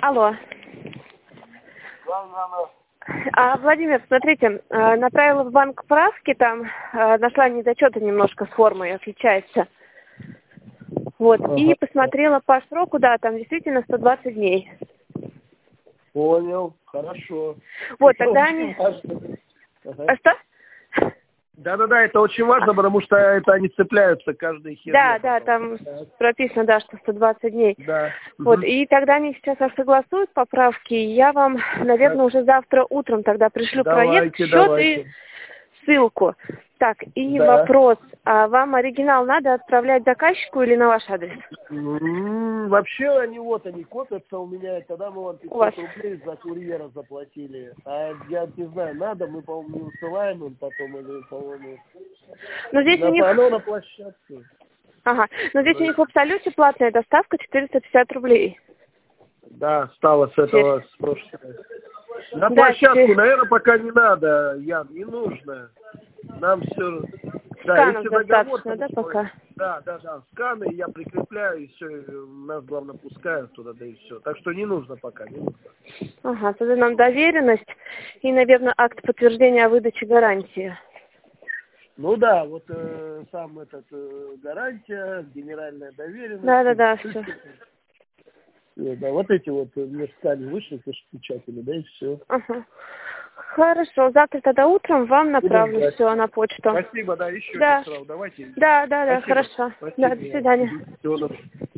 Алло. Владимир, смотрите, направила в банк справки, там нашла недочеты немножко с формой, отличается. Вот, и посмотрела по сроку, да, там действительно 120 дней. Понял, хорошо. Вот, Это тогда очень они... важно. Ага. А что? Да-да-да, это очень важно, потому что это они цепляются каждый хер. Да, там прописано, да, что 120 дней. Да. Вот, и тогда они сейчас согласуют поправки, и я вам, наверное, уже завтра утром тогда пришлю проект, счет и ссылку. Так, и вопрос, а вам оригинал надо отправлять заказчику или на ваш адрес? Вообще они копятся у меня, и тогда мы вам 500 рублей за курьера заплатили. А я не знаю, надо, мы, по-моему, не высылаем им потом, или, по-моему... Но здесь у них... Оно на площадке. Ага, но здесь у них в Абсолюте платная доставка 450 рублей. Да, стало с этого, с прошлого. На площадку, наверное, пока не надо, Ян, не нужно. Нам все... Сканов достаточно, да, пока? Да, сканы я прикрепляю, и все, нас, главное, пускают туда, да и все. Так что не нужно пока, не нужно. Ага, тогда нам доверенность и, наверное, акт подтверждения о выдаче гарантии. Ну да, вот сам этот гарантия, генеральная доверенность. Да, все. Да, вот эти вот мне сканы вышли, печатали, да, и все. Ага. Хорошо, завтра тогда утром вам направлю все на почту. Спасибо, да, еще да. сразу, давайте. Да, хорошо. Спасибо. Да, до свидания. Всего доброго.